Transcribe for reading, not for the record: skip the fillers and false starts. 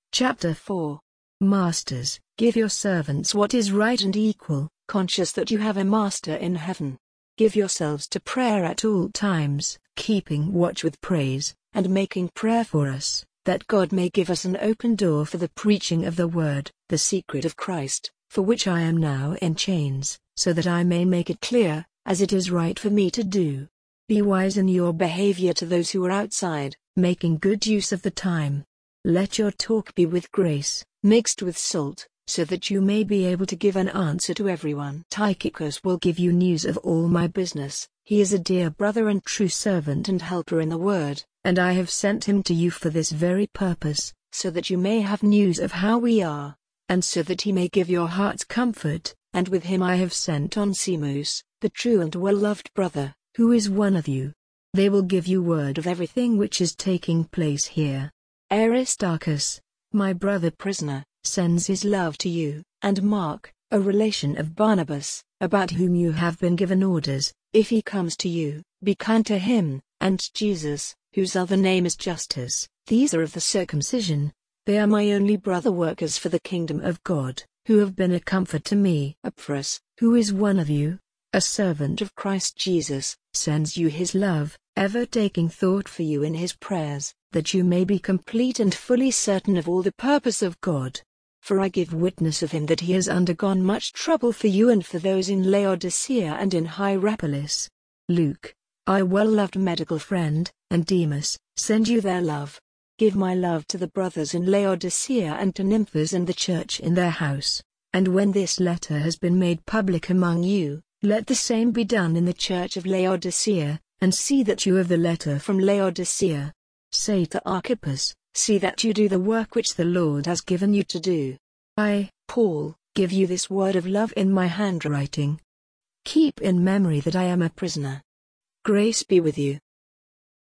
Chapter 4. Masters, give your servants what is right and equal, conscious that you have a master in heaven. Give yourselves to prayer at all times, keeping watch with praise, and making prayer for us, that God may give us an open door for the preaching of the word, the secret of Christ, for which I am now in chains, so that I may make it clear, as it is right for me to do. Be wise in your behavior to those who are outside, making good use of the time. Let your talk be with grace, mixed with salt, so that you may be able to give an answer to everyone. Tychicus will give you news of all my business. He is a dear brother and true servant and helper in the word, and I have sent him to you for this very purpose, so that you may have news of how we are, and so that he may give your hearts comfort. And with him I have sent Onesimus, the true and well-loved brother, who is one of you. They will give you word of everything which is taking place here. Aristarchus, my brother prisoner, sends his love to you, and Mark, a relation of Barnabas, about whom you have been given orders. If he comes to you, be kind to him, and Jesus, whose other name is Justus. These are of the circumcision. They are my only brother workers for the kingdom of God, who have been a comfort to me. Epaphras, who is one of you, a servant of Christ Jesus, sends you his love, ever taking thought for you in his prayers, that you may be complete and fully certain of all the purpose of God. For I give witness of him that he has undergone much trouble for you and for those in Laodicea and in Hierapolis. Luke, our well-loved medical friend, and Demas, send you their love. Give my love to the brothers in Laodicea and to Nymphas and the church in their house. And when this letter has been made public among you, let the same be done in the church of Laodicea, and see that you have the letter from Laodicea. Say to Archippus, see that you do the work which the Lord has given you to do. I, Paul, give you this word of love in my handwriting. Keep in memory that I am a prisoner. Grace be with you.